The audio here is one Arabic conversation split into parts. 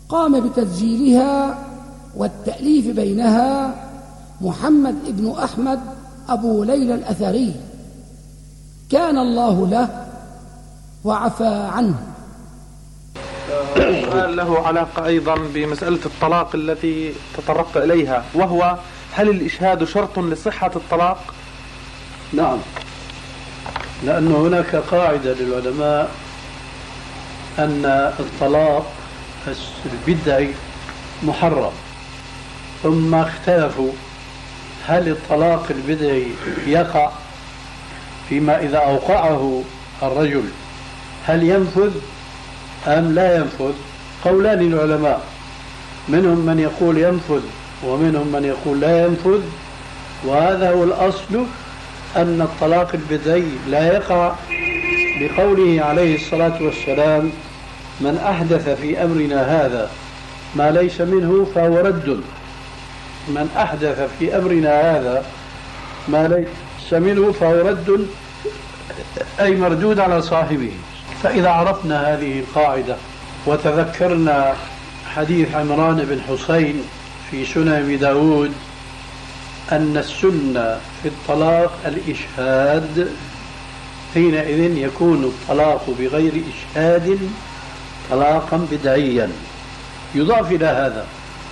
قام بتسجيلها والتأليف بينها محمد بن أحمد أبو ليلى الأثري، كان الله له وعفى عنه. سؤال له علاقة أيضا بمسألة الطلاق التي تطرقت إليها، وهو هل الإشهاد شرط لصحة الطلاق؟ نعم، لأن هناك قاعدة للعلماء أن الطلاق البدعي محرم، ثم اختلفوا هل الطلاق البدعي يقع فيما إذا أوقعه الرجل هل ينفذ أم لا ينفذ؟ قولان للعلماء، منهم من يقول ينفذ ومنهم من يقول لا ينفذ، وهذا هو الأصل أن الطلاق البدعي لا يقع، بقوله عليه الصلاة والسلام: من أحدث في أمرنا هذا ما ليس منه فهو رد. من أحدث في أمرنا هذا ما ليس منه فهو رد، أي مردود على صاحبه. فإذا عرفنا هذه القاعدة وتذكرنا حديث عمران بن حسين في سنن أبي داود أن السنة في الطلاق الإشهاد، حينئذ يكون الطلاق بغير إشهاد طلاقا بدعيا. يضاف إلى هذا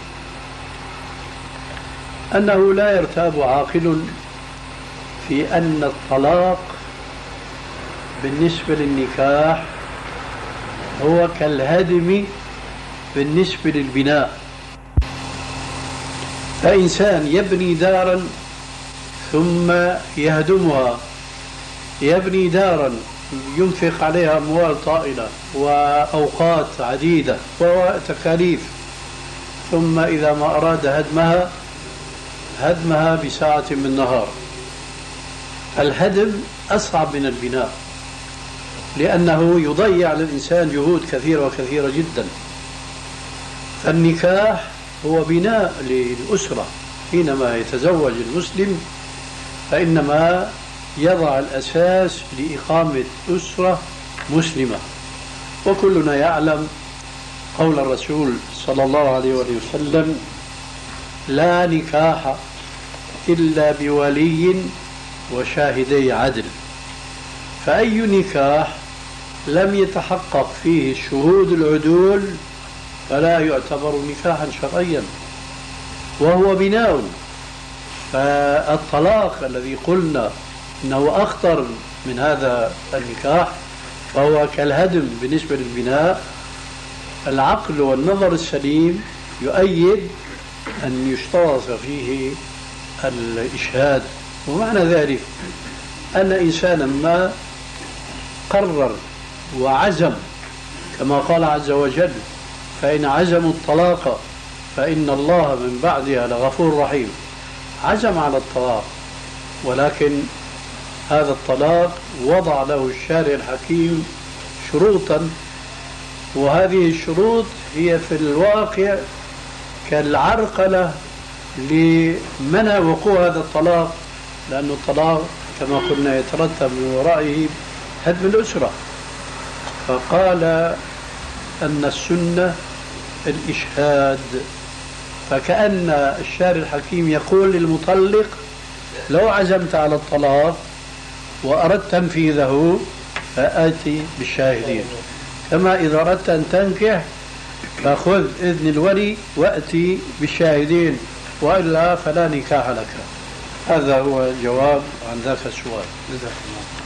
أنه لا يرتاب عاقل في أن الطلاق بالنسبة للنكاح هو كالهدم بالنسبة للبناء. فإنسان يبني دارا ثم يهدمها، يبني دارا ينفق عليها أموال طائلة وأوقات عديدة وتكاليف، ثم إذا ما أراد هدمها بساعة من نهار. الهدم أصعب من البناء، لأنه يضيع للإنسان جهود كثيرة وكثيرة جدا. فالنكاح هو بناء للأسرة، حينما يتزوج المسلم فإنما يضع الأساس لإقامة أسرة مسلمة. وكلنا يعلم قول الرسول صلى الله عليه وسلم: لا نكاح إلا بولي وشاهدي عدل. فأي نكاح لم يتحقق فيه الشهود العدول فلا يعتبر نكاحا شرعيا، وهو بناء. فالطلاق الذي قلنا إنه أخطر من هذا النكاح فهو كالهدم بالنسبة للبناء. العقل والنظر السليم يؤيد أن يشترط فيه الإشهاد. ومعنى ذلك أن إنسانا ما قرر وعزم كما قال عز وجل: فإن عزموا الطلاق فإن الله من بعدها لغفور رحيم. عزم على الطلاق، ولكن هذا الطلاق وضع له الشارع الحكيم شروطا، وهذه الشروط هي في الواقع كالعرقلة لمنع وقوع هذا الطلاق، لأن الطلاق كما قلنا يترتب من ورائه هدم الأسرة. فقال أن السنة الإشهاد، فكأن الشارع الحكيم يقول للمطلق: لو عزمت على الطلاق وأردت تنفيذه فآتي بالشاهدين، كما إذا أردت أن تنكح فخذ إذن الولي وأتي بالشاهدين، وإلا فلا نكاح لك. هذا هو الجواب عن ذاك السؤال.